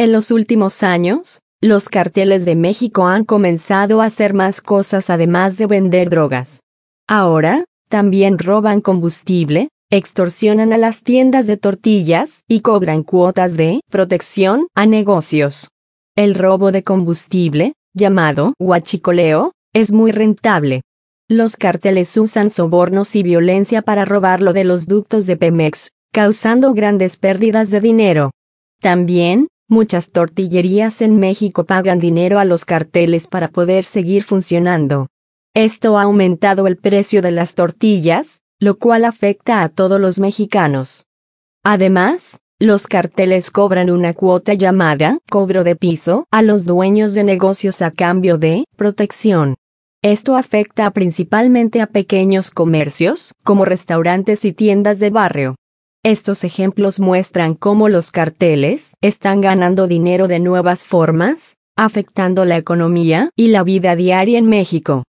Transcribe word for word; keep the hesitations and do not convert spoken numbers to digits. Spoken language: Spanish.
En los últimos años, los carteles de México han comenzado a hacer más cosas además de vender drogas. Ahora, también roban combustible, extorsionan a las tiendas de tortillas y cobran cuotas de protección a negocios. El robo de combustible, llamado huachicoleo, es muy rentable. Los carteles usan sobornos y violencia para robarlo de los ductos de Pemex, causando grandes pérdidas de dinero. También, muchas tortillerías en México pagan dinero a los carteles para poder seguir funcionando. Esto ha aumentado el precio de las tortillas, lo cual afecta a todos los mexicanos. Además, los carteles cobran una cuota llamada cobro de piso a los dueños de negocios a cambio de protección. Esto afecta principalmente a pequeños comercios, como restaurantes y tiendas de barrio. Estos ejemplos muestran cómo los carteles están ganando dinero de nuevas formas, afectando la economía y la vida diaria en México.